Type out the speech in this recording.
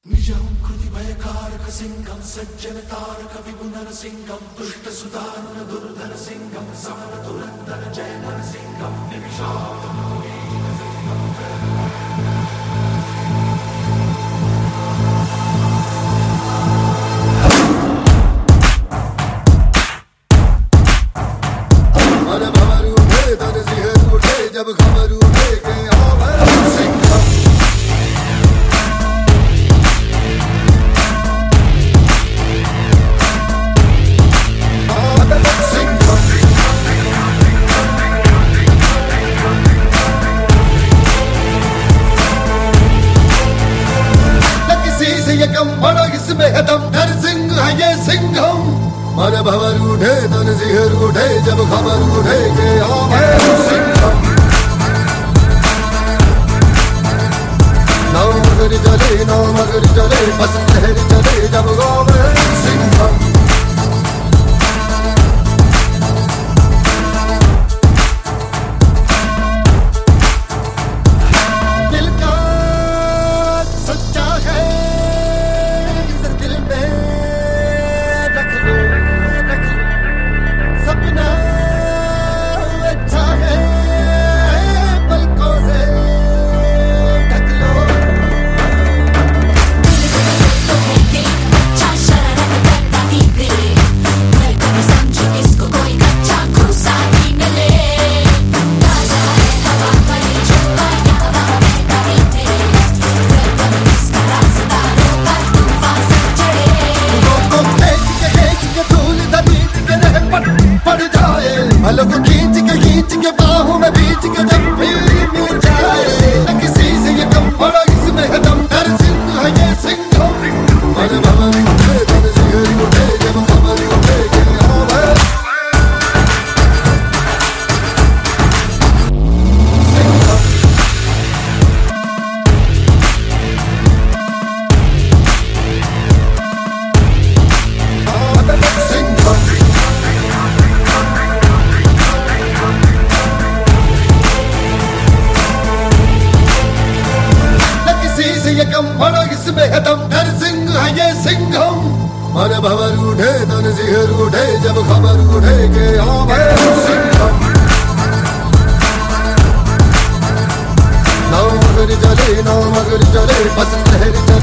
निजं कृति भयकारक सिंहं सज्जनतारक विगुणरसिंहं दुष्टसुदारुण दुर्धर सिंहं समर तुरंदर जय नरसिंहं जब खबर उठे के आवे सिंघम किसी से ये कम बड़ा इसमें है दम नर सिंह है ये सिंघम मन भवर उठे तन सिहर उठे जब खबर उठे के आवे सिंघम मगर चले बस लहर चले जब गावे सिंघम दिल का सच्चा है इस दिल में रख लो सपना अच्छा है पलकों से को खींच के बाहों में बीच के जब भी मिल जाए किसी से ये कम बड़ा इसमें है दम नर सिंह है ये सिंघम मन भवर उठे तन सिहर उठे जब खबर उठे के आवे सिंघम ये कम बड़ा इसमें है दम नर सिंह है ये सिंघम मन भवर उठे तन सिहर उठे जब खबर उठे के आवे सिंघम ना मगर चले बस लहर चले